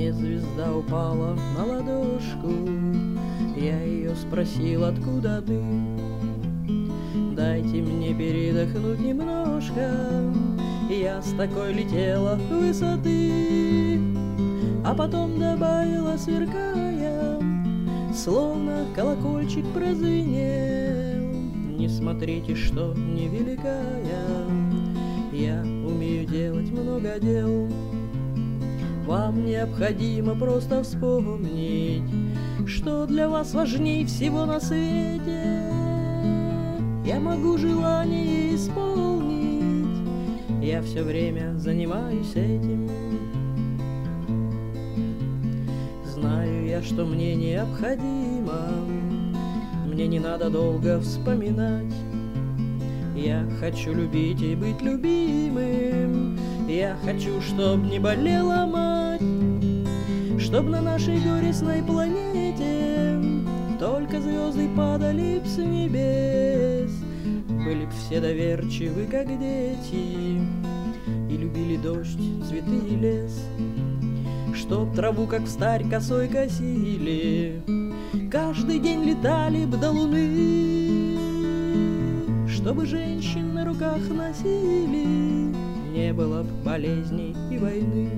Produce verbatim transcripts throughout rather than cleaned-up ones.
Мне звезда упала на ладошку, я ее спросил, откуда ты? Дайте мне передохнуть немножко, я с такой летела высоты. А потом добавила, сверкая, словно колокольчик прозвенел: не смотрите, что невеликая, я умею делать много дел. Вам необходимо просто вспомнить, что для вас важней всего на свете. Я могу желание исполнить, я все время занимаюсь этим. Знаю я, что мне необходимо, мне не надо долго вспоминать. Я хочу любить и быть любимым, я хочу, чтоб не болела мать, чтоб на нашей горестной планете только звезды падали б с небес. Были б все доверчивы, как дети, и любили дождь, цветы и лес. Чтоб траву, как встарь, косой косили, каждый день летали б до луны. Чтобы женщин на руках носили, не было б болезней и войны.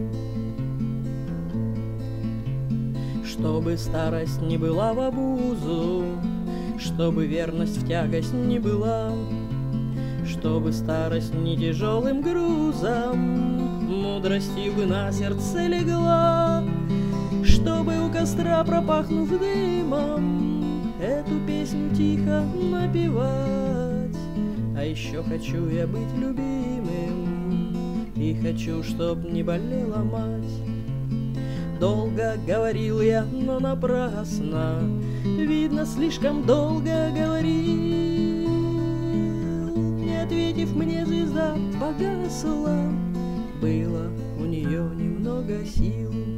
Чтобы старость не была в обузу, чтобы верность в тягость не была, чтобы старость не тяжелым грузом мудростью бы на сердце легла, чтобы у костра, пропахнув дымом, эту песню тихо напевать. А еще хочу я быть любимым, и хочу, чтоб не болела мать. Долго говорил я, но напрасно, видно, слишком долго говорил. Не ответив мне, звезда погасла, было у нее немного сил.